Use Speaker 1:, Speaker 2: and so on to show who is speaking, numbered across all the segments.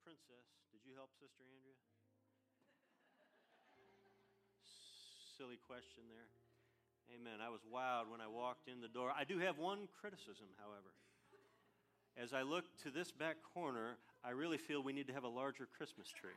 Speaker 1: princess. Did you help Sister Andrea? Silly question there. Amen. I was wowed when I walked in the door. I do have one criticism, however. As I look to this back corner, I really feel we need to have a larger Christmas tree.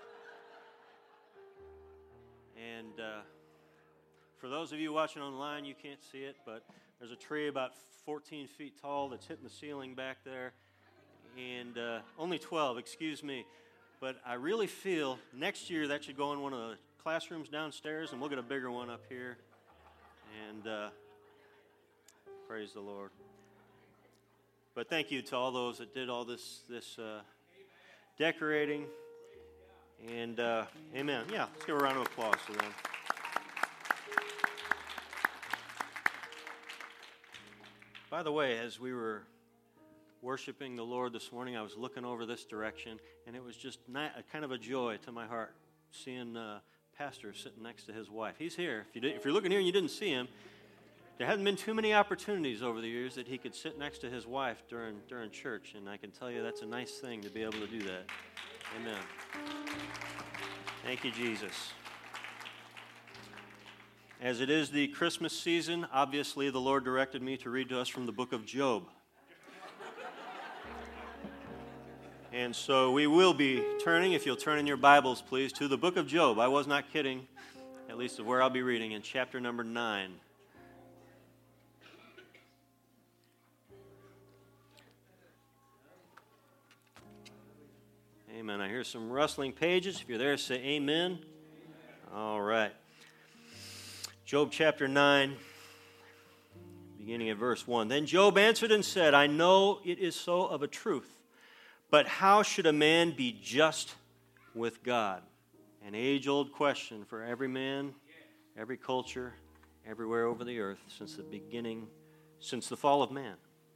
Speaker 1: And for those of you watching online, you can't see it, but there's a tree about 14 feet tall that's hitting the ceiling back there. And only 12, excuse me. But I really feel next year that should go in one of the classrooms downstairs, and we'll get a bigger one up here. And praise the Lord. But thank you to all those that did all this decorating. And amen. Yeah, let's give a round of applause to them. By the way, as we were worshiping the Lord this morning, I was looking over this direction, and it was just kind of a joy to my heart seeing Pastor sitting next to his wife. He's here. If you're looking here and you didn't see him, there hasn't been too many opportunities over the years that he could sit next to his wife during church, and I can tell you that's a nice thing to be able to do that. Amen. Thank you, Jesus. As it is the Christmas season, obviously the Lord directed me to read to us from the book of Job. And so we will be turning, if you'll turn in your Bibles, please, to the book of Job. I was not kidding, at least of where I'll be reading, in chapter number 9. Amen. I hear some rustling pages. If you're there, say amen. All right. Job chapter 9, beginning at verse 1. Then Job answered and said, I know it is so of a truth, but how should a man be just with God? An age-old question for every man, every culture, everywhere over the earth since the fall of man.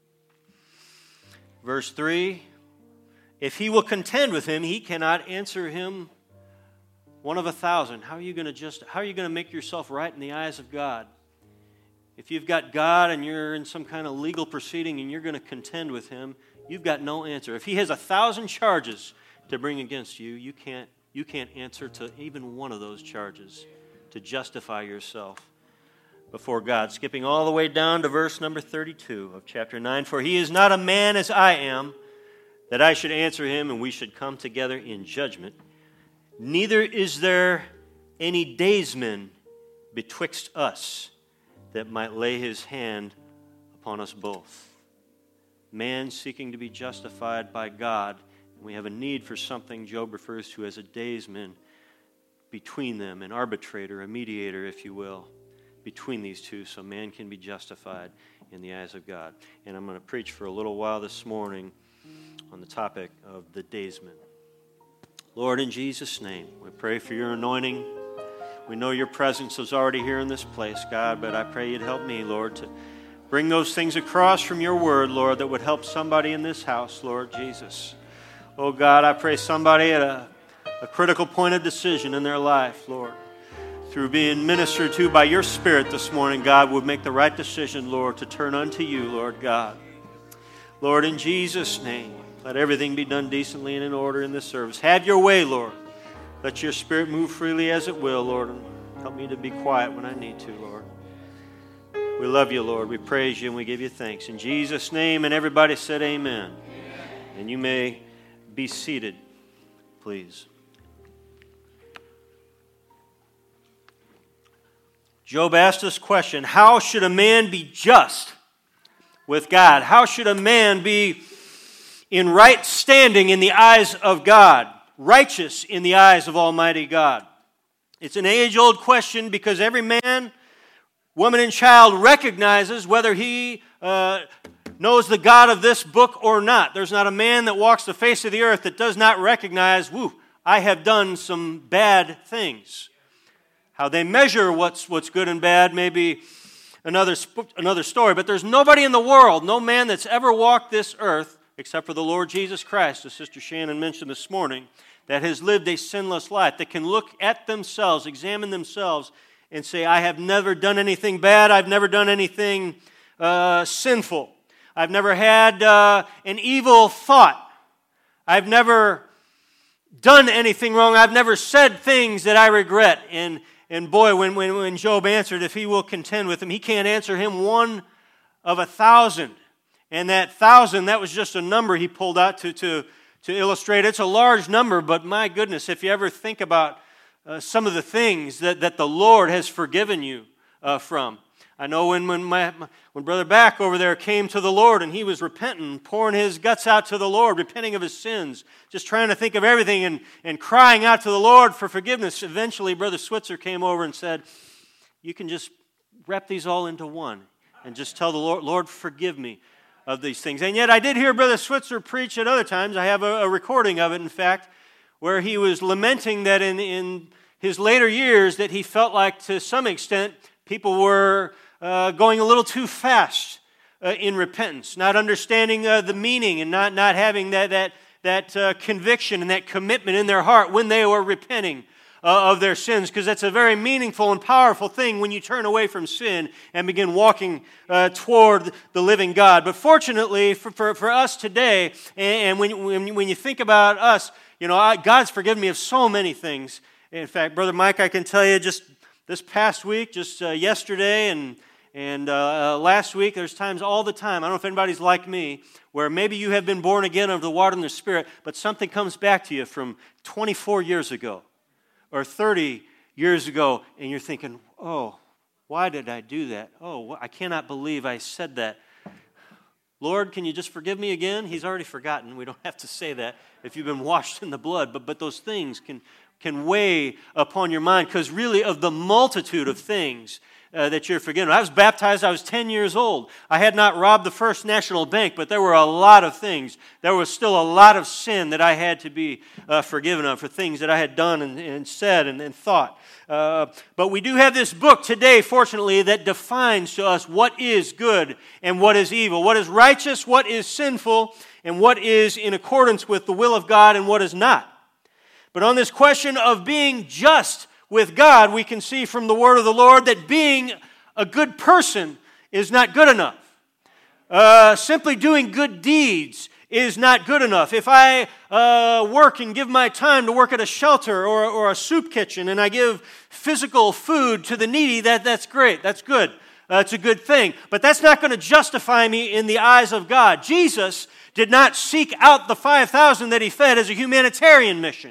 Speaker 1: Verse 3, if he will contend with him, he cannot answer him one of 1,000. How are you going to make yourself right in the eyes of God? If you've got God and you're in some kind of legal proceeding and you're going to contend with him, you've got no answer. If he has 1,000 charges to bring against you, you can't answer to even one of those charges to justify yourself before God. Skipping all the way down to verse number 32 of chapter 9. For he is not a man as I am, that I should answer him and we should come together in judgment. Neither is there any daysman betwixt us that might lay his hand upon us both. Man seeking to be justified by God. We have a need for something Job refers to as a daysman between them, an arbitrator, a mediator, if you will, between these two, so man can be justified in the eyes of God. And I'm going to preach for a little while this morning on the topic of the daysman. Lord, in Jesus' name, we pray for your anointing. We know your presence is already here in this place, God, but I pray you'd help me, Lord, to bring those things across from your word, Lord, that would help somebody in this house, Lord Jesus. Oh, God, I pray somebody at a critical point of decision in their life, Lord, through being ministered to by your Spirit this morning, God, would make the right decision, Lord, to turn unto you, Lord God. Lord, in Jesus' name, let everything be done decently and in order in this service. Have your way, Lord. Let your Spirit move freely as it will, Lord, and help me to be quiet when I need to, Lord. We love you, Lord. We praise you and we give you thanks. In Jesus' name, and everybody said amen. Amen. And you may be seated, please. Job asked this question, how should a man be just with God? How should a man be in right standing in the eyes of God, righteous in the eyes of Almighty God? It's an age-old question because every man, woman, and child recognizes whether he knows the God of this book or not. There's not a man that walks the face of the earth that does not recognize, I have done some bad things. How they measure what's good and bad may be another story, but there's nobody in the world, no man that's ever walked this earth, except for the Lord Jesus Christ, as Sister Shannon mentioned this morning, that has lived a sinless life, that can look at themselves, examine themselves, and say, I have never done anything bad, I've never done anything sinful, I've never had an evil thought, I've never done anything wrong. I've never said things that I regret. And boy, when Job answered, if he will contend with him, he can't answer him 1 of 1,000. And that 1,000, that was just a number he pulled out to illustrate. It's a large number, but my goodness, if you ever think about some of the things that the Lord has forgiven you from. I know when Brother Back over there came to the Lord and he was repenting, pouring his guts out to the Lord, repenting of his sins, just trying to think of everything and crying out to the Lord for forgiveness. Eventually, Brother Switzer came over and said, you can just wrap these all into one and just tell the Lord, Lord, forgive me of these things. And yet I did hear Brother Switzer preach at other times. I have a recording of it, in fact, where he was lamenting that in his later years that he felt like to some extent people were going a little too fast in repentance, not understanding the meaning and not having that conviction and that commitment in their heart when they were repenting of their sins, because that's a very meaningful and powerful thing when you turn away from sin and begin walking toward the living God. But fortunately for us today, and when you think about us, God's forgiven me of so many things. In fact, Brother Mike, I can tell you just this past week, just yesterday and last week, there's times all the time, I don't know if anybody's like me, where maybe you have been born again of the water and the Spirit, but something comes back to you from 24 years ago or 30 years ago, and you're thinking, oh, why did I do that? Oh, I cannot believe I said that. Lord, can you just forgive me again? He's already forgotten. We don't have to say that if you've been washed in the blood, but those things can weigh upon your mind, because really of the multitude of things that you're forgiven. I was baptized, I was 10 years old. I had not robbed the First National Bank, but there were a lot of things. There was still a lot of sin that I had to be forgiven of for things that I had done and said and thought. But we do have this book today, fortunately, that defines to us what is good and what is evil, what is righteous, what is sinful, and what is in accordance with the will of God and what is not. But on this question of being just with God, we can see from the word of the Lord that being a good person is not good enough. Simply doing good deeds is not good enough. If I work and give my time to work at a shelter or a soup kitchen and I give physical food to the needy, that's great, that's good. It's a good thing. But that's not going to justify me in the eyes of God. Jesus did not seek out the 5,000 that he fed as a humanitarian mission.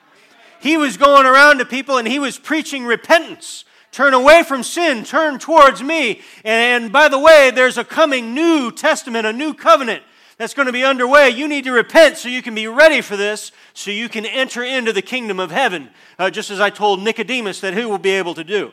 Speaker 1: He was going around to people and he was preaching repentance. Turn away from sin, turn towards me. And by the way, there's a coming New Testament, a new covenant that's going to be underway. You need to repent so you can be ready for this, so you can enter into the kingdom of heaven, just as I told Nicodemus that he will be able to do.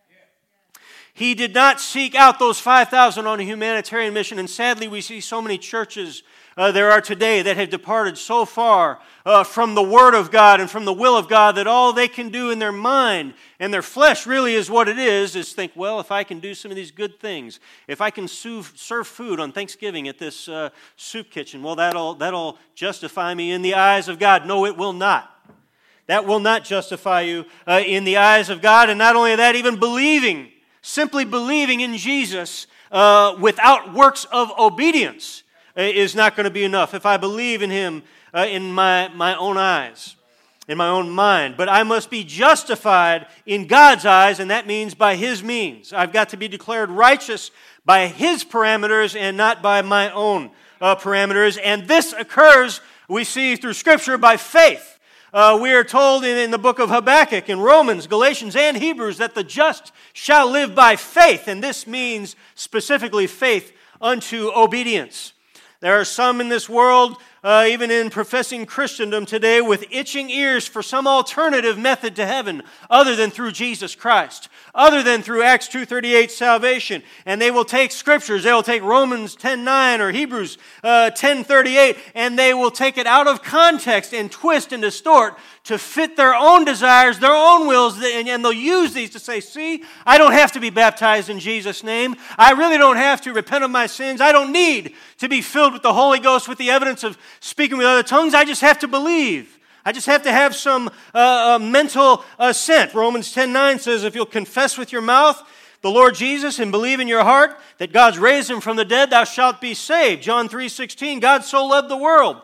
Speaker 1: He did not seek out those 5,000 on a humanitarian mission, and sadly we see so many churches there are today that have departed so far from the Word of God and from the will of God that all they can do in their mind and their flesh really is what it is think, well, if I can do some of these good things, if I can serve food on Thanksgiving at this soup kitchen, well, that'll justify me in the eyes of God. No, it will not. That will not justify you in the eyes of God. And not only that, even simply believing in Jesus without works of obedience is not going to be enough. If I believe in him in my own eyes, in my own mind, but I must be justified in God's eyes, and that means by his means. I've got to be declared righteous by his parameters and not by my own parameters. And this occurs, we see through Scripture, by faith. We are told in the book of Habakkuk, in Romans, Galatians, and Hebrews that the just shall live by faith, and this means specifically faith unto obedience. There are some in this world, even in professing Christendom today, with itching ears for some alternative method to heaven other than through Jesus Christ, other than through Acts 2:38 salvation. And they will take scriptures, they will take Romans 10:9 or Hebrews 10:38, and they will take it out of context and twist and distort to fit their own desires, their own wills, and they'll use these to say, see, I don't have to be baptized in Jesus' name. I really don't have to repent of my sins. I don't need to be filled with the Holy Ghost with the evidence of speaking with other tongues. I just have to believe. I just have to have some mental assent. Romans 10:9 says, if you'll confess with your mouth the Lord Jesus and believe in your heart that God's raised him from the dead, thou shalt be saved. John 3:16, God so loved the world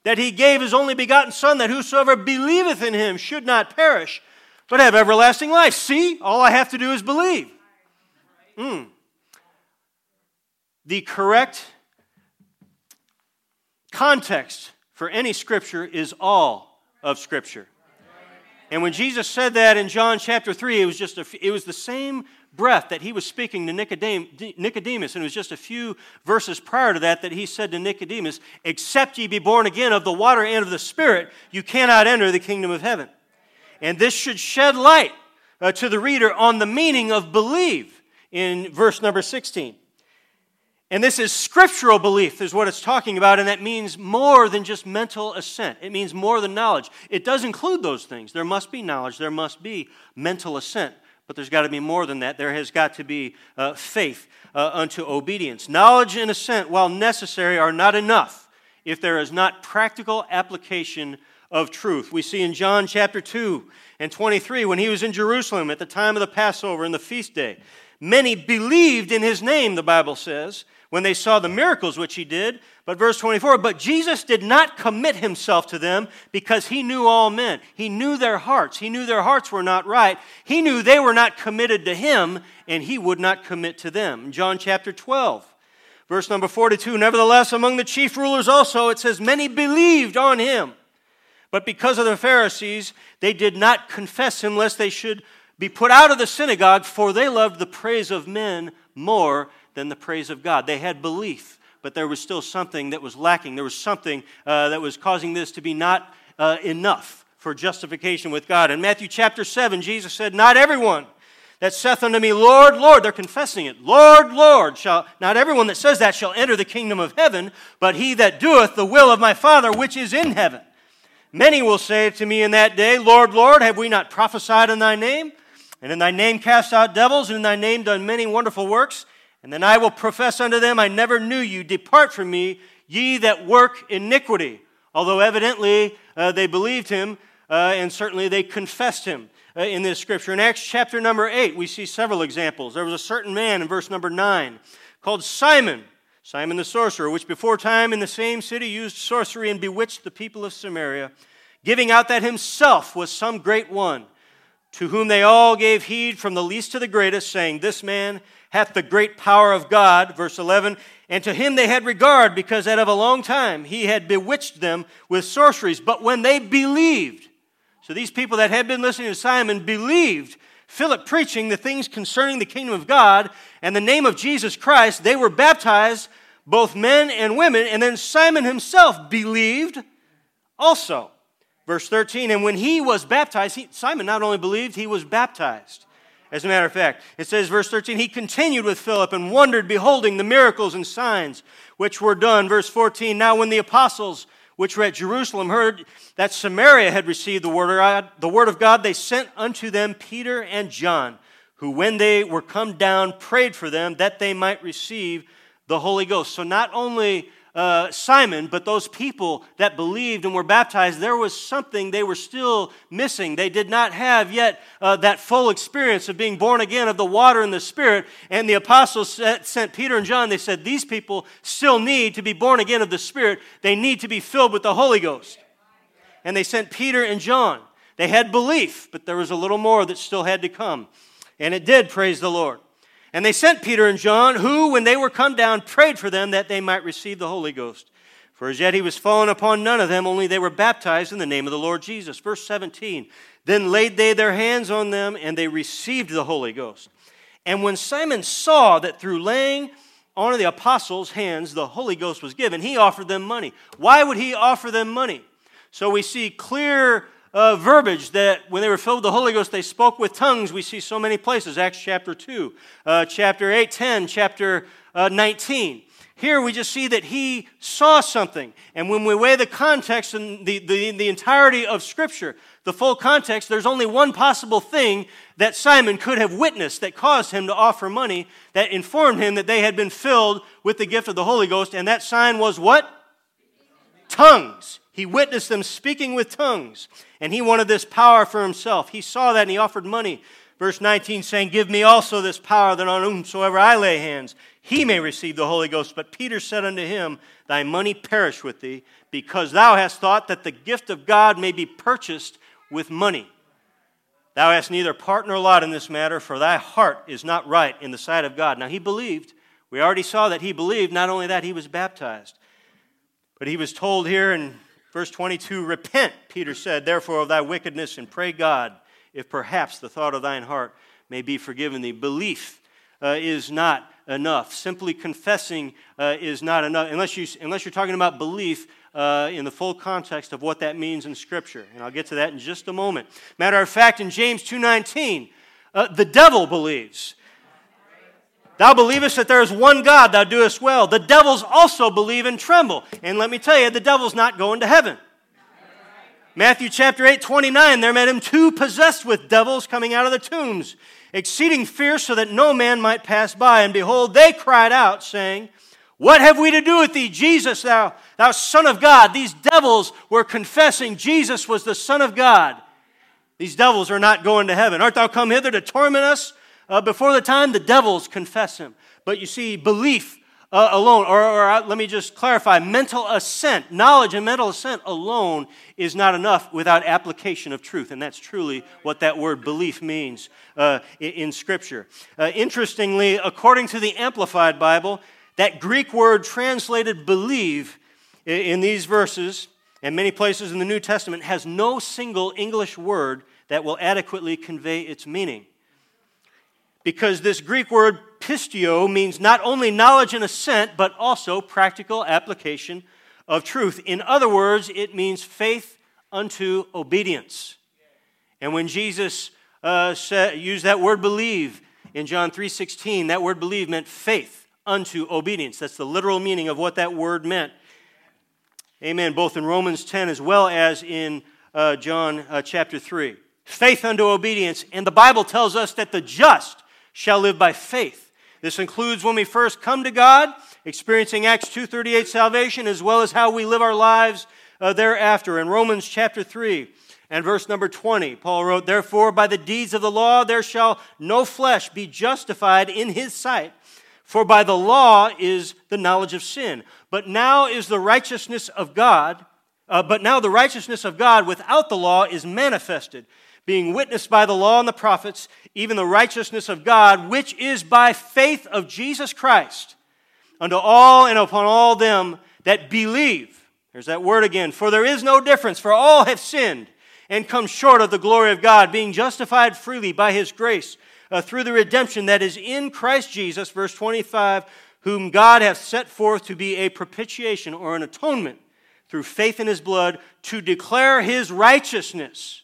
Speaker 1: that he gave his only begotten Son, that whosoever believeth in him should not perish, but have everlasting life. See, all I have to do is believe. The correct context for any Scripture is all of Scripture. And when Jesus said that in John chapter 3, it was the same breath that he was speaking to Nicodemus, and it was just a few verses prior to that he said to Nicodemus, except ye be born again of the water and of the Spirit, you cannot enter the kingdom of heaven. And this should shed light to the reader on the meaning of believe in verse number 16. And this is scriptural belief is what it's talking about, and that means more than just mental assent. It means more than knowledge. It does include those things. There must be knowledge. There must be mental assent. But there's got to be more than that. There has got to be faith unto obedience. Knowledge and assent, while necessary, are not enough if there is not practical application of truth. We see in John chapter 2 and 23, when he was in Jerusalem at the time of the Passover and the feast day, many believed in his name, the Bible says, when they saw the miracles which he did. But verse 24, but Jesus did not commit himself to them because he knew all men. He knew their hearts. He knew their hearts were not right. He knew they were not committed to him, and he would not commit to them. John chapter 12, verse number 42, nevertheless, among the chief rulers also, it says, many believed on him. But because of the Pharisees, they did not confess him, lest they should be put out of the synagogue, for they loved the praise of men more than the praise of God. They had belief, but there was still something that was lacking. There was something that was causing this to be not enough for justification with God. In Matthew chapter 7, Jesus said, not everyone that saith unto me, Lord, Lord, they're confessing it, Lord, Lord, not everyone that says that shall enter the kingdom of heaven, but he that doeth the will of my Father which is in heaven. Many will say to me in that day, Lord, Lord, have we not prophesied in thy name? And in thy name cast out devils, and in thy name done many wonderful works? And then I will profess unto them, I never knew you. Depart from me, ye that work iniquity. Although evidently they believed him, and certainly they confessed him in this scripture. In Acts chapter number 8, we see several examples. There was a certain man in verse number 9 called Simon the sorcerer, which before time in the same city used sorcery and bewitched the people of Samaria, giving out that himself was some great one, to whom they all gave heed from the least to the greatest, saying, this man hath the great power of God, verse 11, and to him they had regard, because that of a long time he had bewitched them with sorceries. But when they believed, so these people that had been listening to Simon believed Philip preaching the things concerning the kingdom of God and the name of Jesus Christ, they were baptized, both men and women, and then Simon himself believed also. Verse 13, and when he was baptized, Simon not only believed, he was baptized. As a matter of fact, it says, verse 13, he continued with Philip and wondered, beholding the miracles and signs which were done. Verse 14, now when the apostles which were at Jerusalem heard that Samaria had received the word of God, they sent unto them Peter and John, who when they were come down prayed for them that they might receive the Holy Ghost. So not only Simon, but those people that believed and were baptized, there was something they were still missing. They did not have yet that full experience of being born again of the water and the Spirit. And the apostles sent Peter and John. They said, these people still need to be born again of the Spirit. They need to be filled with the Holy Ghost. And they sent Peter and John. They had belief, but there was a little more that still had to come. And it did, praise the Lord. And they sent Peter and John, who, when they were come down, prayed for them that they might receive the Holy Ghost. For as yet he was fallen upon none of them, only they were baptized in the name of the Lord Jesus. Verse 17, then laid they their hands on them, and they received the Holy Ghost. And when Simon saw that through laying on the apostles' hands the Holy Ghost was given, he offered them money. Why would he offer them money? So we see clear verbiage that when they were filled with the Holy Ghost, they spoke with tongues. We see so many places, Acts chapter 2, chapter 8, 10, chapter 19. Here we just see that he saw something. And when we weigh the context and the entirety of Scripture, the full context, there's only one possible thing that Simon could have witnessed that caused him to offer money, that informed him that they had been filled with the gift of the Holy Ghost. And that sign was what? Tongues. He witnessed them speaking with tongues, and he wanted this power for himself. He saw that, and he offered money. Verse 19 saying, give me also this power, that on whomsoever I lay hands, he may receive the Holy Ghost. But Peter said unto him, thy money perish with thee, because thou hast thought that the gift of God may be purchased with money. Thou hast neither part nor lot in this matter, for thy heart is not right in the sight of God. Now he believed. We already saw that he believed. Not only that, he was baptized. But he was told here in verse 22, repent, Peter said, therefore of thy wickedness, and pray God, if perhaps the thought of thine heart may be forgiven thee. Belief is not enough. Simply confessing is not enough, unless you're talking about belief in the full context of what that means in Scripture. And I'll get to that in just a moment. Matter of fact, in James 2:19, the devil believes. Thou believest that there is one God, thou doest well. The devils also believe and tremble. And let me tell you, the devil's not going to heaven. Matthew chapter 8:29, there met him two possessed with devils coming out of the tombs, exceeding fierce, so that no man might pass by. And behold, they cried out, saying, what have we to do with thee, Jesus, thou Son of God? These devils were confessing Jesus was the Son of God. These devils are not going to heaven. Art thou come hither to torment us? Before the time, the devils confess him. But you see, belief alone, or let me just clarify, mental assent, knowledge and mental assent alone is not enough without application of truth. And that's truly what that word belief means in Scripture. Interestingly, according to the Amplified Bible, that Greek word translated believe in these verses and many places in the New Testament has no single English word that will adequately convey its meaning. Because this Greek word pistio means not only knowledge and assent, but also practical application of truth. In other words, it means faith unto obedience. And when Jesus used that word believe in John 3:16, that word believe meant faith unto obedience. That's the literal meaning of what that word meant. Amen. Both in Romans 10 as well as in John chapter 3. Faith unto obedience. And the Bible tells us that the just shall live by faith. This includes when we first come to God, experiencing Acts 2:38 salvation, as well as how we live our lives thereafter. In Romans chapter 3 and verse number 20, Paul wrote, therefore by the deeds of the law there shall no flesh be justified in his sight, for by the law is the knowledge of sin. But now the righteousness of God without the law is manifested, being witnessed by the law and the prophets, even the righteousness of God, which is by faith of Jesus Christ, unto all and upon all them that believe. There's that word again. For there is no difference, for all have sinned and come short of the glory of God, being justified freely by His grace, through the redemption that is in Christ Jesus, verse 25, whom God hath set forth to be a propitiation or an atonement through faith in His blood, to declare His righteousness.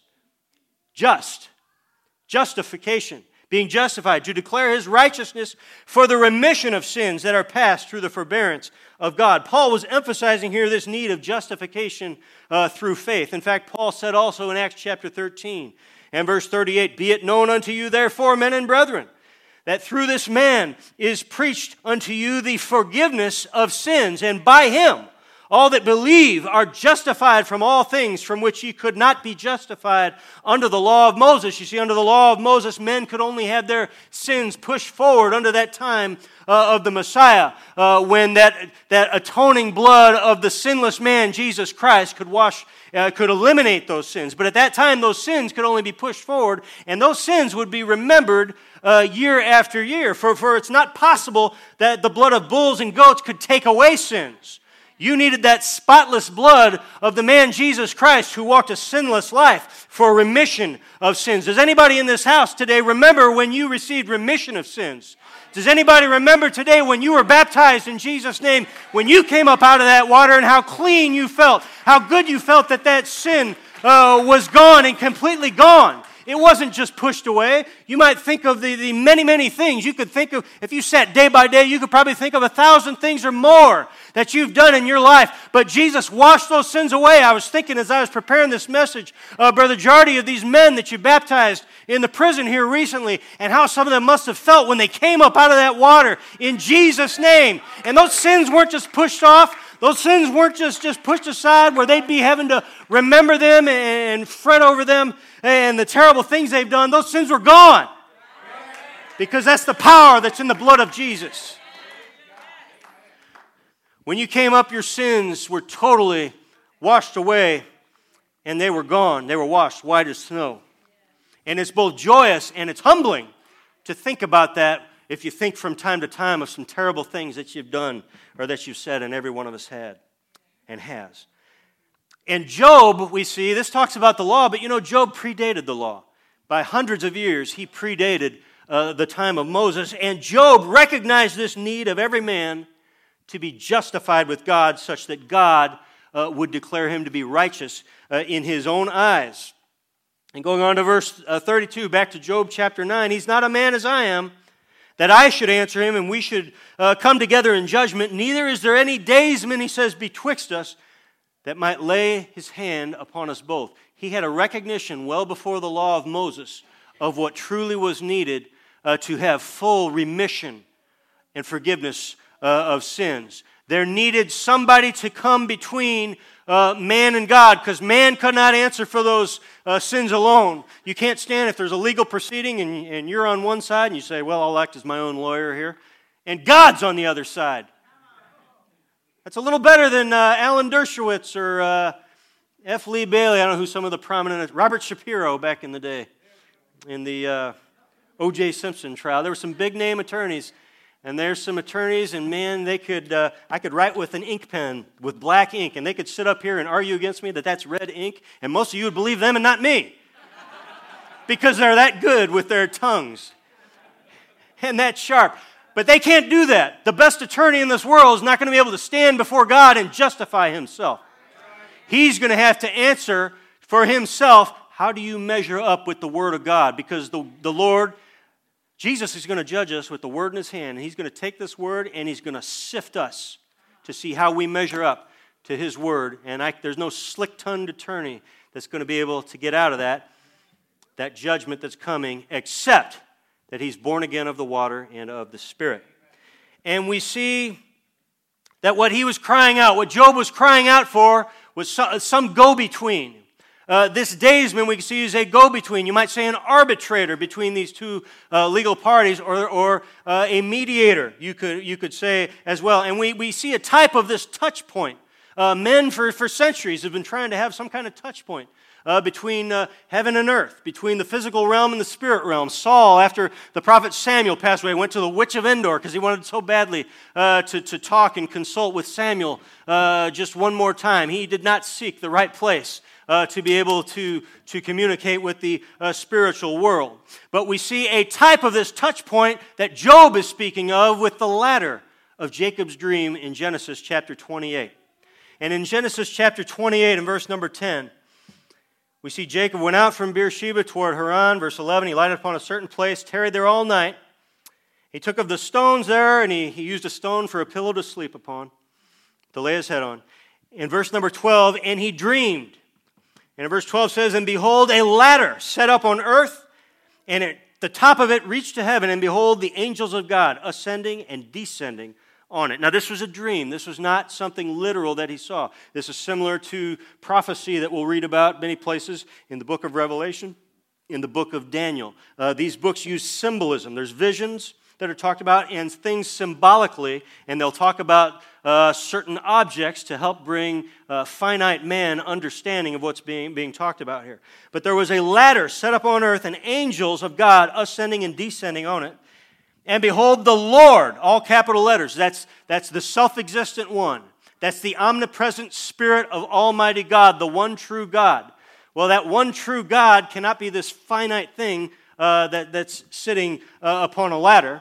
Speaker 1: Justification, being justified, to declare His righteousness for the remission of sins that are past through the forbearance of God. Paul was emphasizing here this need of justification through faith. In fact, Paul said also in Acts chapter 13 and verse 38, be it known unto you therefore, men and brethren, that through this man is preached unto you the forgiveness of sins, and by Him all that believe are justified from all things from which ye could not be justified under the law of Moses. You see, under the law of Moses, men could only have their sins pushed forward under that time of the Messiah, when that atoning blood of the sinless man, Jesus Christ, could eliminate those sins. But at that time, those sins could only be pushed forward, and those sins would be remembered year after year. For it's not possible that the blood of bulls and goats could take away sins. You needed that spotless blood of the man Jesus Christ who walked a sinless life for remission of sins. Does anybody in this house today remember when you received remission of sins? Does anybody remember today when you were baptized in Jesus' name, when you came up out of that water and how clean you felt, how good you felt that sin was gone and completely gone? It wasn't just pushed away. You might think of the many, many things. You could think of, if you sat day by day, you could probably think of 1,000 things or more that you've done in your life. But Jesus washed those sins away. I was thinking as I was preparing this message, Brother Jardy, of these men that you baptized in the prison here recently, and how some of them must have felt when they came up out of that water in Jesus' name. And those sins weren't just pushed off. Those sins weren't just pushed aside where they'd be having to remember them and fret over them and the terrible things they've done. Those sins were gone. Because that's the power that's in the blood of Jesus. When you came up, your sins were totally washed away, and they were gone. They were washed white as snow. And it's both joyous and it's humbling to think about that if you think from time to time of some terrible things that you've done or that you've said, and every one of us had and has. And Job, we see, this talks about the law, but Job predated the law. By hundreds of years, he predated the time of Moses. And Job recognized this need of every man to be justified with God, such that God would declare him to be righteous in his own eyes. And going on to verse 32, back to Job chapter 9, he's not a man as I am, that I should answer him, and we should come together in judgment. Neither is there any daysman, he says, betwixt us, that might lay his hand upon us both. He had a recognition well before the law of Moses of what truly was needed to have full remission and forgiveness of sins. There needed somebody to come between man and God, because man could not answer for those sins alone. You can't stand if there's a legal proceeding and you're on one side and you say, well, I'll act as my own lawyer here, and God's on the other side. That's a little better than Alan Dershowitz or F. Lee Bailey. I don't know who some of the prominent, Robert Shapiro back in the day in the O.J. Simpson trial. There were some big name attorneys. And there's some attorneys, and man, they could I could write with an ink pen, with black ink, and they could sit up here and argue against me that that's red ink, and most of you would believe them and not me. Because they're that good with their tongues. And that sharp. But they can't do that. The best attorney in this world is not going to be able to stand before God and justify himself. He's going to have to answer for himself, how do you measure up with the Word of God? Because the Lord, Jesus is going to judge us with the Word in his hand. And he's going to take this Word and he's going to sift us to see how we measure up to his Word. And there's no slick-tongued attorney that's going to be able to get out of that judgment that's coming, except that he's born again of the water and of the Spirit. And we see that what he was crying out, what Job was crying out for, was some go-between. This daysman, we can see, is a go-between. You might say an arbitrator between these two legal parties, or a mediator, you could say as well. And we see a type of this touch point. Men for centuries have been trying to have some kind of touch point between heaven and earth, between the physical realm and the spirit realm. Saul, after the prophet Samuel passed away, went to the witch of Endor because he wanted so badly to talk and consult with Samuel just one more time. He did not seek the right place to be able to communicate with the spiritual world. But we see a type of this touch point that Job is speaking of with the ladder of Jacob's dream in Genesis chapter 28. And in Genesis chapter 28 and verse number 10, we see Jacob went out from Beersheba toward Haran. Verse 11, he lighted upon a certain place, tarried there all night. He took of the stones there, and he used a stone for a pillow to sleep upon, to lay his head on. In verse number 12, and he dreamed. And in verse 12 says, and behold, a ladder set up on earth, and the top of it reached to heaven, and behold, the angels of God ascending and descending on it. Now, this was a dream. This was not something literal that he saw. This is similar to prophecy that we'll read about many places in the book of Revelation, in the book of Daniel. These books use symbolism. There's visions that are talked about and things symbolically, and they'll talk about certain objects to help bring finite man understanding of what's being talked about here. But there was a ladder set up on earth, and angels of God ascending and descending on it. And behold, the Lord, all capital letters, that's the self-existent one. That's the omnipresent Spirit of Almighty God, the one true God. Well, that one true God cannot be this finite thing that's sitting upon a ladder.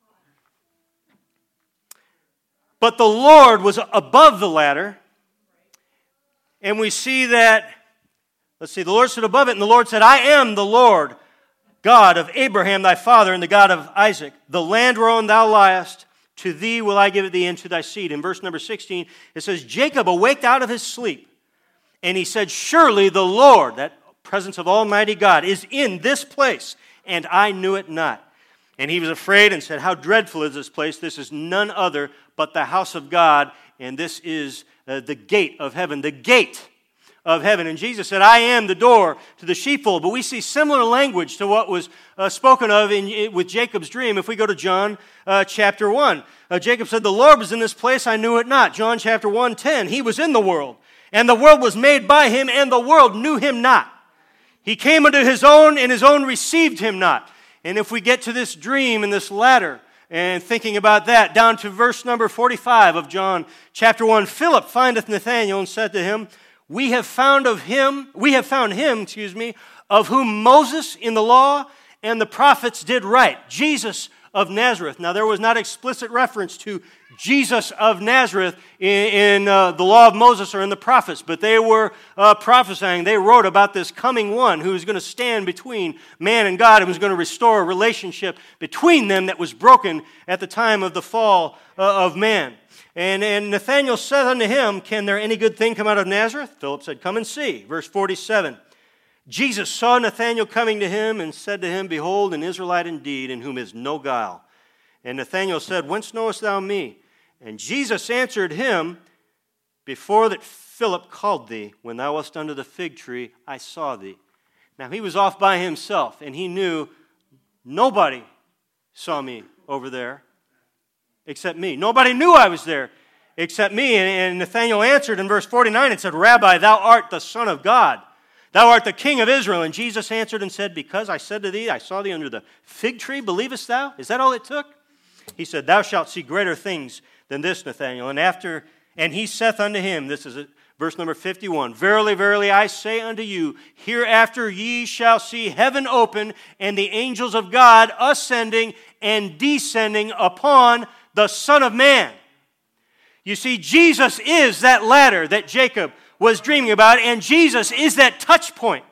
Speaker 1: But the Lord was above the ladder. And we see that, the Lord stood above it, and the Lord said, I am the Lord, God of Abraham thy father, and the God of Isaac. The land whereon thou liest, to thee will I give it thee and to thy seed. In verse number 16, it says, Jacob awaked out of his sleep, and he said, surely the Lord, that presence of Almighty God, is in this place, and I knew it not. And he was afraid and said, how dreadful is this place? This is none other but the house of God, and this is the gate of heaven. The gate of heaven. And Jesus said, I am the door to the sheepfold. But we see similar language to what was spoken of with Jacob's dream. If we go to John chapter 1, Jacob said, the Lord was in this place, I knew it not. John chapter 1:10, he was in the world, and the world was made by him, and the world knew him not. He came unto his own, and his own received him not. And if we get to this dream and this ladder, and thinking about that, down to verse number 45 of John chapter 1, Philip findeth Nathanael and said to him, we have found him, of whom Moses in the law and the prophets did write, Jesus of Nazareth. Now, there was not explicit reference to Jesus of Nazareth in the law of Moses or in the prophets, but they were prophesying. They wrote about this coming one who was going to stand between man and God and was going to restore a relationship between them that was broken at the time of the fall of man. And Nathanael said unto him, can there any good thing come out of Nazareth? Philip said, come and see. Verse 47. Jesus saw Nathanael coming to him and said to him, behold, an Israelite indeed, in whom is no guile. And Nathanael said, whence knowest thou me? And Jesus answered him, before that Philip called thee, when thou wast under the fig tree, I saw thee. Now he was off by himself, and he knew nobody saw me over there except me. Nobody knew I was there except me. And Nathanael answered in verse 49 and said, Rabbi, thou art the Son of God. Thou art the King of Israel. And Jesus answered and said, because I said to thee, I saw thee under the fig tree, believest thou? Is that all it took? He said, thou shalt see greater things than this, Nathanael. And he saith unto him, this is verse number 51, verily, verily, I say unto you, hereafter ye shall see heaven open, and the angels of God ascending and descending upon the Son of Man. You see, Jesus is that ladder that Jacob was dreaming about, and Jesus is that touch point.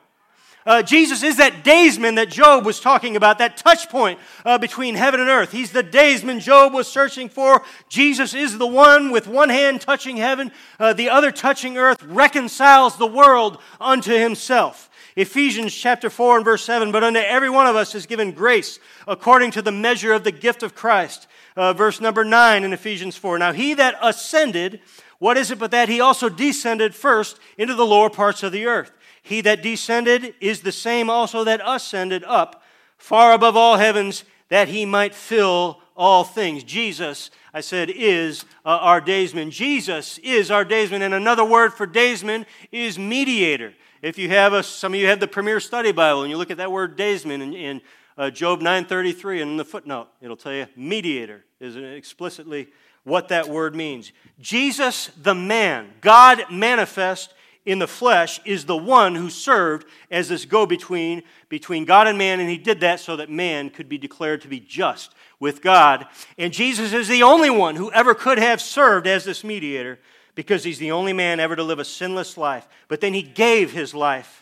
Speaker 1: Jesus is that daysman that Job was talking about, that touch point between heaven and earth. He's the daysman Job was searching for. Jesus is the one with one hand touching heaven, the other touching earth, reconciles the world unto himself. Ephesians chapter 4 and verse 7, but unto every one of us is given grace according to the measure of the gift of Christ. Verse number 9 in Ephesians 4. Now he that ascended, what is it but that he also descended first into the lower parts of the earth? He that descended is the same also that ascended up far above all heavens, that he might fill all things. Jesus, I said, is our daysman. Jesus is our daysman. And another word for daysman is mediator. If you have some of you have the Premier Study Bible, and you look at that word daysman in Job 9:33, and in the footnote, it'll tell you mediator is explicitly what that word means. Jesus, the man, God manifest in the flesh, is the one who served as this go-between between God and man, and he did that so that man could be declared to be just with God. And Jesus is the only one who ever could have served as this mediator, because he's the only man ever to live a sinless life. But then he gave his life,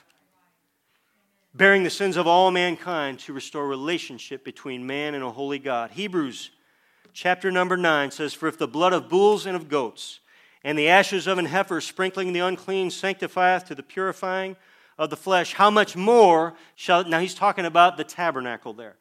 Speaker 1: bearing the sins of all mankind, to restore relationship between man and a holy God. Hebrews chapter number 9 says, for if the blood of bulls and of goats and the ashes of an heifer sprinkling the unclean sanctifieth to the purifying of the flesh, how much more shall... Now he's talking about the tabernacle there.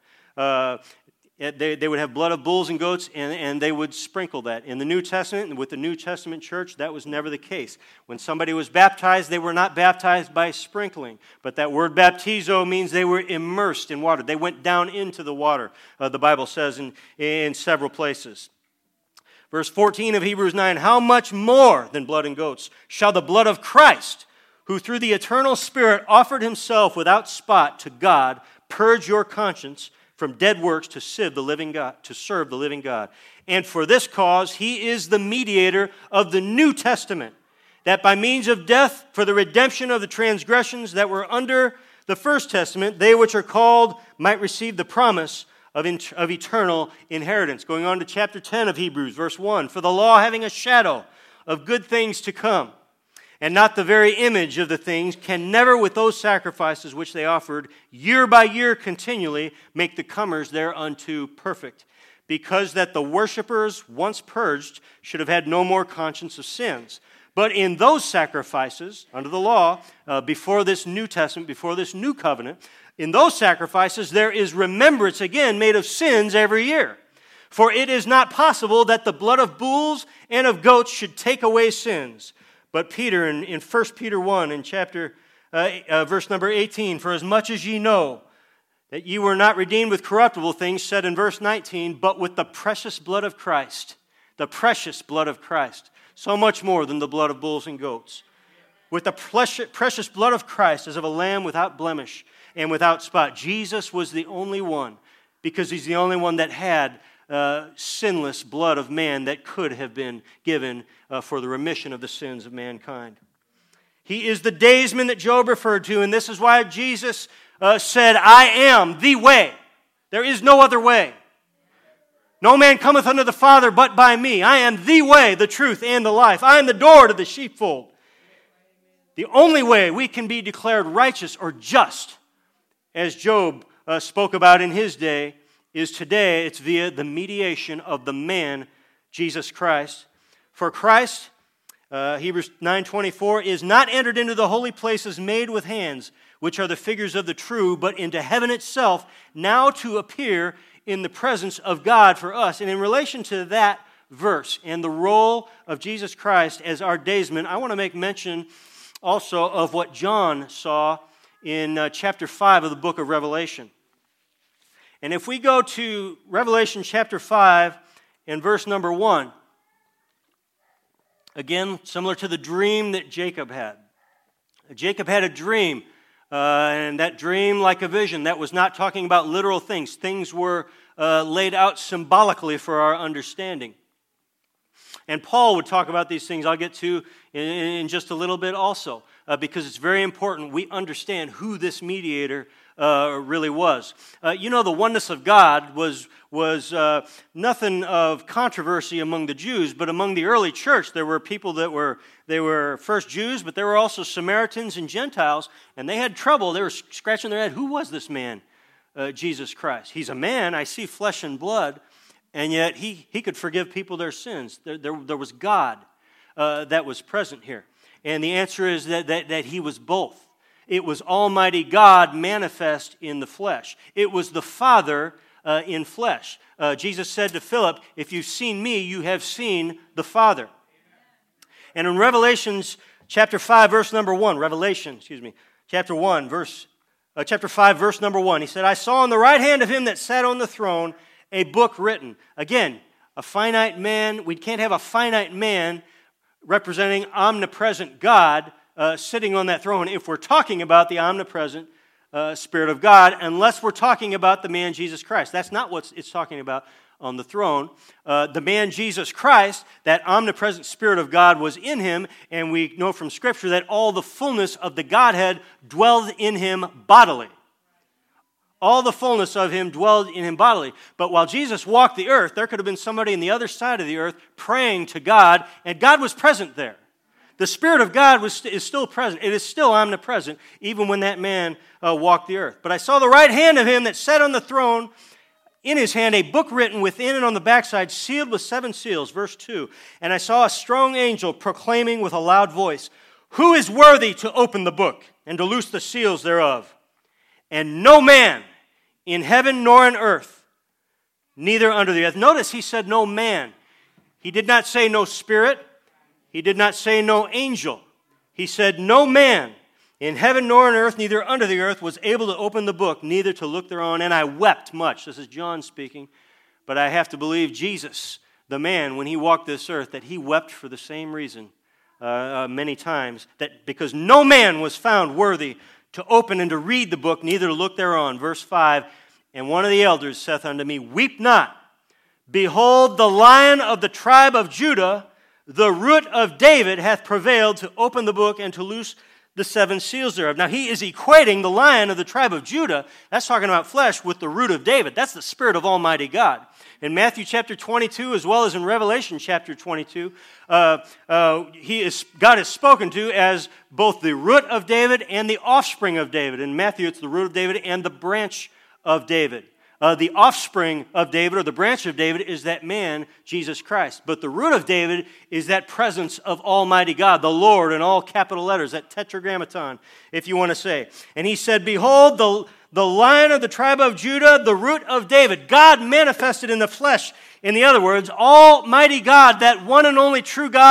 Speaker 1: They would have blood of bulls and goats, and they would sprinkle that. In the New Testament, and with the New Testament church, that was never the case. When somebody was baptized, they were not baptized by sprinkling. But that word baptizo means they were immersed in water. They went down into the water, the Bible says in several places. Verse 14 of Hebrews 9, how much more than blood and goats shall the blood of Christ, who through the eternal Spirit offered himself without spot to God, purge your conscience from dead works to serve the living God. And for this cause he is the mediator of the New Testament, that by means of death for the redemption of the transgressions that were under the first testament, they which are called might receive the promise of eternal inheritance. Going on to chapter 10 of Hebrews, verse 1, for the law having a shadow of good things to come, and not the very image of the things, can never with those sacrifices which they offered year by year continually make the comers thereunto perfect, because that the worshippers once purged should have had no more conscience of sins. But in those sacrifices under the law, before this New Testament, before this new covenant, in those sacrifices there is remembrance again made of sins every year. For it is not possible that the blood of bulls and of goats should take away sins. But Peter, in 1 Peter 1, in verse number 18, for as much as ye know that ye were not redeemed with corruptible things, said in verse 19, but with the precious blood of Christ. The precious blood of Christ. So much more than the blood of bulls and goats. With the precious blood of Christ, as of a lamb without blemish and without spot. Jesus was the only one, because he's the only one that had sinless blood of man that could have been given for the remission of the sins of mankind. He is the daysman that Job referred to, and this is why Jesus said, I am the way. There is no other way. No man cometh unto the Father but by me. I am the way, the truth, and the life. I am the door to the sheepfold. The only way we can be declared righteous or just, as Job spoke about in his day, is today. It's via the mediation of the man, Jesus Christ. For Christ, Hebrews 9:24, is not entered into the holy places made with hands, which are the figures of the true, but into heaven itself, now to appear in the presence of God for us. And in relation to that verse and the role of Jesus Christ as our daysman, I want to make mention also of what John saw in chapter 5 of the book of Revelation. And if we go to Revelation chapter 5 and verse number 1, again, similar to the dream that Jacob had. Jacob had a dream, and that dream, like a vision, that was not talking about literal things. Things were laid out symbolically for our understanding. And Paul would talk about these things, I'll get to in just a little bit also, because it's very important we understand who this mediator really was. The oneness of God was nothing of controversy among the Jews, but among the early church there were people they were first Jews, but there were also Samaritans and Gentiles, and they had trouble. They were scratching their head, who was this man, Jesus Christ? He's a man, I see flesh and blood, and yet he could forgive people their sins. There was God that was present here. And the answer is that he was both. It was Almighty God manifest in the flesh. It was the Father in flesh. Jesus said to Philip, if you've seen me, you have seen the Father. And in Revelations chapter 5, verse number 1, chapter 5, verse number 1, he said, I saw on the right hand of him that sat on the throne a book written. Again, a finite man. We can't have a finite man representing omnipresent God sitting on that throne if we're talking about the omnipresent Spirit of God, unless we're talking about the man Jesus Christ. That's not what it's talking about on the throne. The man Jesus Christ, that omnipresent Spirit of God was in him, and we know from Scripture that all the fullness of the Godhead dwelled in him bodily. All the fullness of him dwelled in him bodily. But while Jesus walked the earth, there could have been somebody on the other side of the earth praying to God, and God was present there. The Spirit of God is still present. It is still omnipresent, even when that man walked the earth. But I saw the right hand of him that sat on the throne, in his hand a book written within and on the backside, sealed with 7 seals. Verse 2, and I saw a strong angel proclaiming with a loud voice, who is worthy to open the book and to loose the seals thereof? And no man in heaven nor in earth, neither under the earth. Notice he said no man. He did not say no spirit. He did not say no angel. He said no man in heaven nor in earth, neither under the earth, was able to open the book, neither to look thereon. And I wept much. This is John speaking. But I have to believe Jesus, the man, when he walked this earth, that he wept for the same reason many times, that because no man was found worthy to open and to read the book, neither to look thereon. Verse 5, and one of the elders saith unto me, weep not. Behold, the Lion of the tribe of Judah, the root of David, hath prevailed to open the book and to loose the 7 seals thereof. Now he is equating the Lion of the tribe of Judah, that's talking about flesh, with the root of David. That's the Spirit of Almighty God. In Matthew chapter 22, as well as in Revelation chapter 22, God is spoken to as both the root of David and the offspring of David. In Matthew, it's the root of David and the branch of David. The offspring of David, or the branch of David, is that man, Jesus Christ. But the root of David is that presence of Almighty God, the Lord, in all capital letters, that tetragrammaton, if you want to say. And he said, behold, the Lion of the tribe of Judah, the root of David, God manifested in the flesh. In the other words, Almighty God, that one and only true God,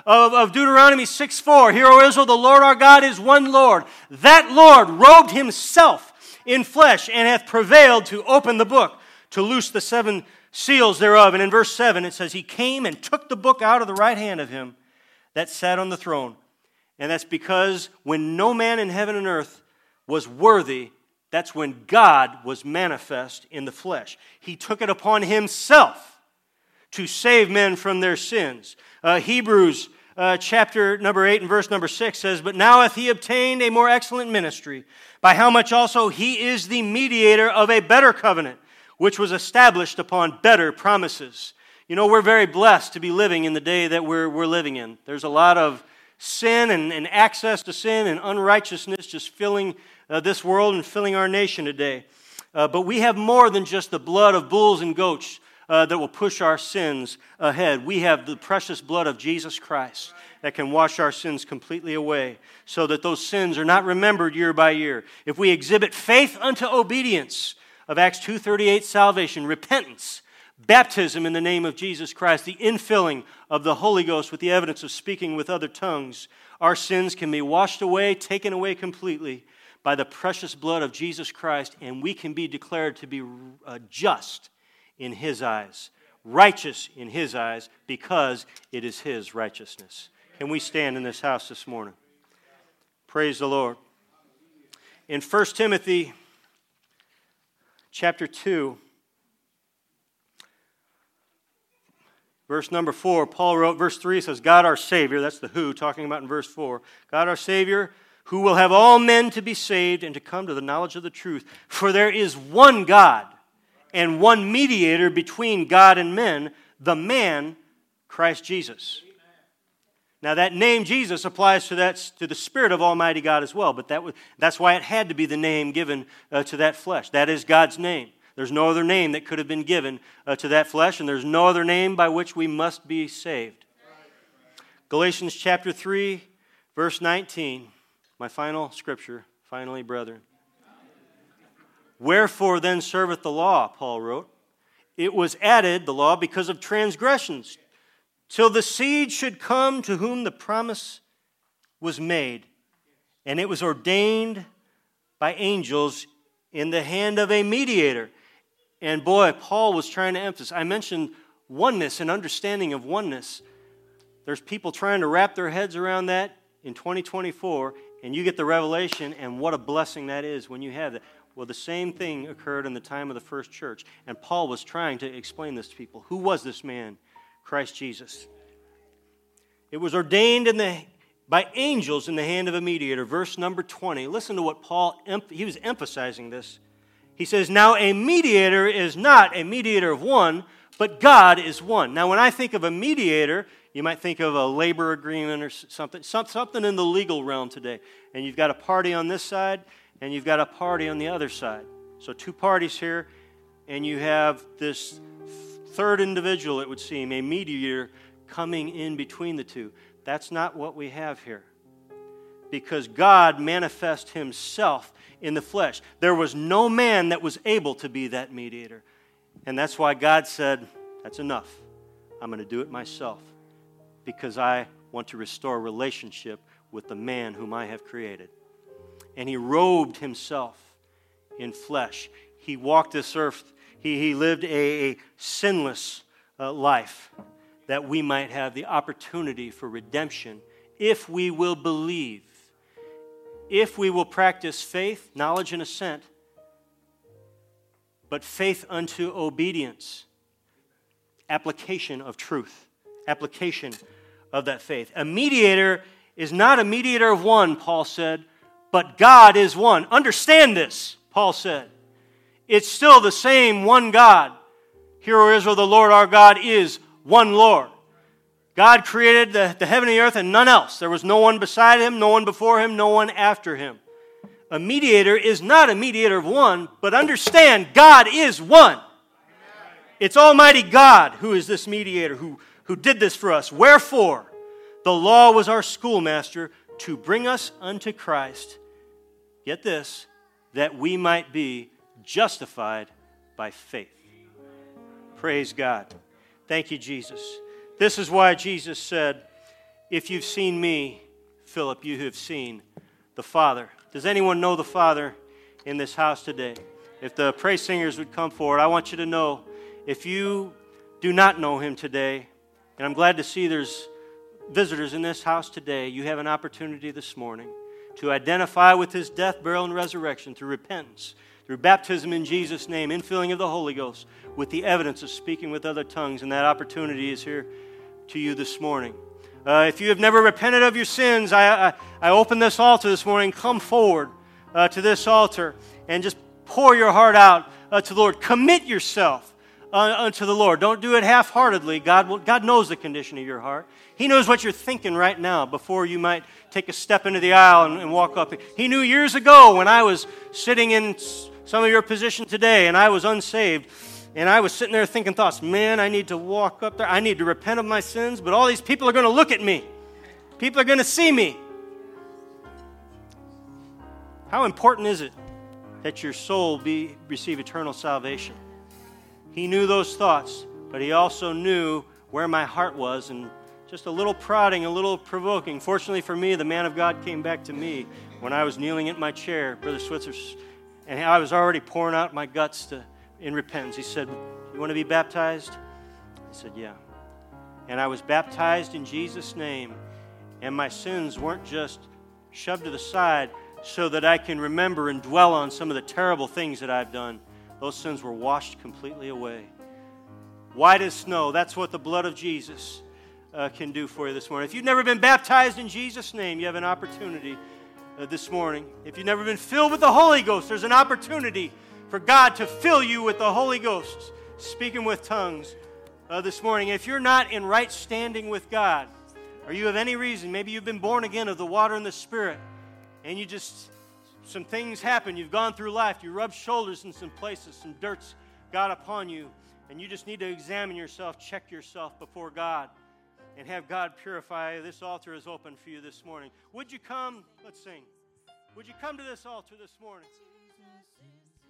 Speaker 1: of Deuteronomy 6:4. Hear, O Israel, the Lord our God is one Lord. That Lord robed himself in flesh and hath prevailed to open the book, to loose the 7 seals thereof. And in verse 7 it says, he came and took the book out of the right hand of him that sat on the throne. And that's because when no man in heaven and earth was worthy, that's when God was manifest in the flesh. He took it upon himself to save men from their sins. Hebrews chapter number 8 and verse number 6 says, but now hath he obtained a more excellent ministry, by how much also he is the mediator of a better covenant, which was established upon better promises. You know, we're very blessed to be living in the day that we're living in. There's a lot of sin and access to sin and unrighteousness just filling this world and filling our nation today. But we have more than just the blood of bulls and goats that will push our sins ahead. We have the precious blood of Jesus Christ that can wash our sins completely away so that those sins are not remembered year by year. If we exhibit faith unto obedience of Acts 2:38 salvation, repentance, baptism in the name of Jesus Christ, the infilling of the Holy Ghost with the evidence of speaking with other tongues, our sins can be washed away, taken away completely by the precious blood of Jesus Christ, and we can be declared to be just in His eyes, righteous in His eyes, because it is His righteousness. Can we stand in this house this morning? Praise the Lord. In 1 Timothy chapter 2, verse number 4, Paul wrote, verse 3 says, God our Savior, that's the who, talking about in verse 4, God our Savior, who will have all men to be saved and to come to the knowledge of the truth. For there is one God and one mediator between God and men, the man, Christ Jesus. Now that name Jesus applies to the Spirit of Almighty God as well, but that's why it had to be the name given to that flesh. That is God's name. There's no other name that could have been given to that flesh, and there's no other name by which we must be saved. Galatians chapter 3, verse 19, my final scripture, finally, brethren. Wherefore then serveth the law, Paul wrote. It was added, the law, because of transgressions, till the seed should come to whom the promise was made. And it was ordained by angels in the hand of a mediator. And boy, Paul was trying to emphasize. I mentioned oneness and understanding of oneness. There's people trying to wrap their heads around that in 2024, and you get the revelation, and what a blessing that is when you have that. Well, the same thing occurred in the time of the first church, and Paul was trying to explain this to people. Who was this man? Christ Jesus. It was ordained by angels in the hand of a mediator. Verse number 20. Listen to what Paul, he was emphasizing this. He says, now a mediator is not a mediator of one, but God is one. Now when I think of a mediator, you might think of a labor agreement or something in the legal realm today. And you've got a party on this side, and you've got a party on the other side. So two parties here, and you have this third individual, it would seem, a mediator coming in between the two. That's not what we have here. Because God manifests Himself in the flesh. There was no man that was able to be that mediator. And that's why God said, that's enough. I'm going to do it myself. Because I want to restore relationship with the man whom I have created. And He robed Himself in flesh. He walked this earth. He lived a sinless life that we might have the opportunity for redemption if we will believe. If we will practice faith, knowledge, and assent, but faith unto obedience, application of truth, application of that faith. A mediator is not a mediator of one, Paul said, but God is one. Understand this, Paul said. It's still the same one God. Hear, O Israel, the Lord our God is one Lord. God created the heaven and the earth and none else. There was no one beside Him, no one before Him, no one after Him. A mediator is not a mediator of one, but understand God is one. It's Almighty God who is this mediator, who did this for us. Wherefore, the law was our schoolmaster to bring us unto Christ, get this, that we might be justified by faith. Praise God. Thank you, Jesus. This is why Jesus said If you've seen me, Philip, you have seen the Father. Does anyone know the Father in this house today? If the praise singers would come forward, I want you to know, if you do not know Him today, and I'm glad to see there's visitors in this house today, you have an opportunity this morning to identify with His death, burial, and resurrection through repentance, through baptism in Jesus' name, infilling of the Holy Ghost, with the evidence of speaking with other tongues, and that opportunity is here to you this morning. If you have never repented of your sins, I open this altar this morning. Come forward to this altar and just pour your heart out to the Lord. Commit yourself unto the Lord. Don't do it half-heartedly. God knows the condition of your heart. He knows what you're thinking right now before you might take a step into the aisle and walk up. He knew years ago when I was sitting in some of your position today and I was unsaved, and I was sitting there thinking thoughts, man, I need to walk up there. I need to repent of my sins, but all these people are going to look at me. People are going to see me. How important is it that your soul receive eternal salvation? He knew those thoughts, but He also knew where my heart was, and just a little prodding, a little provoking. Fortunately for me, the man of God came back to me when I was kneeling at my chair, Brother Switzer, and I was already pouring out my guts in repentance. He said, "You want to be baptized?" I said, "Yeah." And I was baptized in Jesus' name, and my sins weren't just shoved to the side so that I can remember and dwell on some of the terrible things that I've done. Those sins were washed completely away. White as snow. That's what the blood of Jesus can do for you this morning. If you've never been baptized in Jesus' name, you have an opportunity this morning. If you've never been filled with the Holy Ghost, there's an opportunity for God to fill you with the Holy Ghost, speaking with tongues this morning. If you're not in right standing with God, or you have any reason, maybe you've been born again of the water and the Spirit, and some things happen, you've gone through life, you rub shoulders in some places, some dirt's got upon you, and you just need to examine yourself, check yourself before God, and have God purify you. This altar is open for you this morning. Would you come? Let's sing. Would you come to this altar this morning?